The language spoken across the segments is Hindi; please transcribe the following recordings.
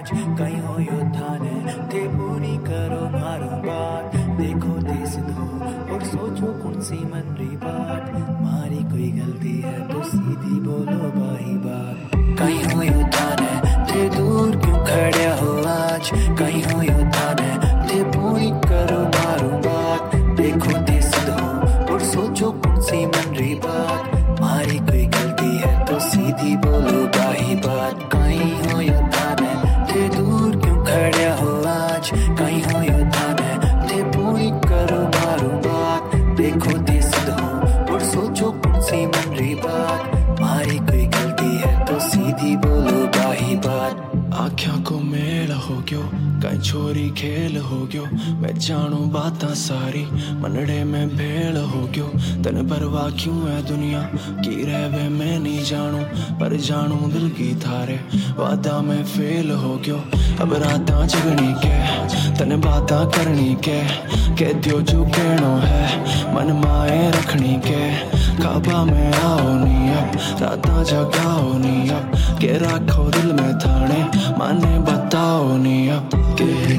आज कहीं हो योद्धा ने ते पूरी करो मारो बात देखो ते सिद्धो और सोचो कौन सी मन री बात मारी कोई गलती है तो सीधी बोलो बाही बात कहीं हो योद्धा ने ते दूर क्यों खड़े हो आज कहीं हो योद्धा ने ते पूरी करो मारो बात देखो ते सिद्धो और सोचो कौन सी मन री बात मारी कोई गलती है तो सीधी बोलो बाही बात कहीं हो योद्धा ने ते दूर क्यों खड़े हो आज कहीं हो योद्धा ने ते पूरी करो मारो बात देखो ते सिद्धो और सोचो कौन सी मन री बात मारी कोई गलती है तो सीधी बोलो बाही बात आख्या को मेल हो गयो कई छोरी खेल हो गयो मैं जानू बातां सारी मनड़े में भेल हो गयो तन परवाह क्यों है दुनिया की रहवे मैं नहीं जानू पर जानू दिल की थारे वादा में फेल हो गयो अब रातां जगनी के तन बातां करनी के दियो जो कहनो है मन माए रखनी के काबा में आओ नी अब रातां जगाओ नी अब के रखो दिल में थाने माने बताओ नी अब के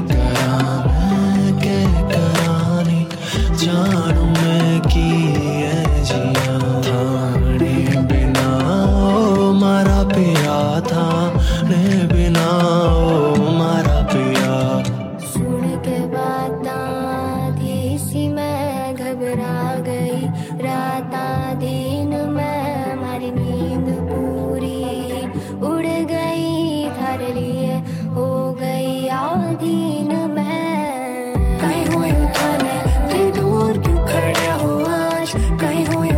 करानी जानू मैं की है जिया थाने बिना ओ मारा पिया थाने बिना ओ मारा पिया सुन के बातां थी सी मैं घबरा गई राता दिन में हमारी नींद पूरी उड़ गई थारे लिए हो गई आधीन मैं कहीं हो योद्धा ने ते दूर क्यों खड़े हो आज कहीं हो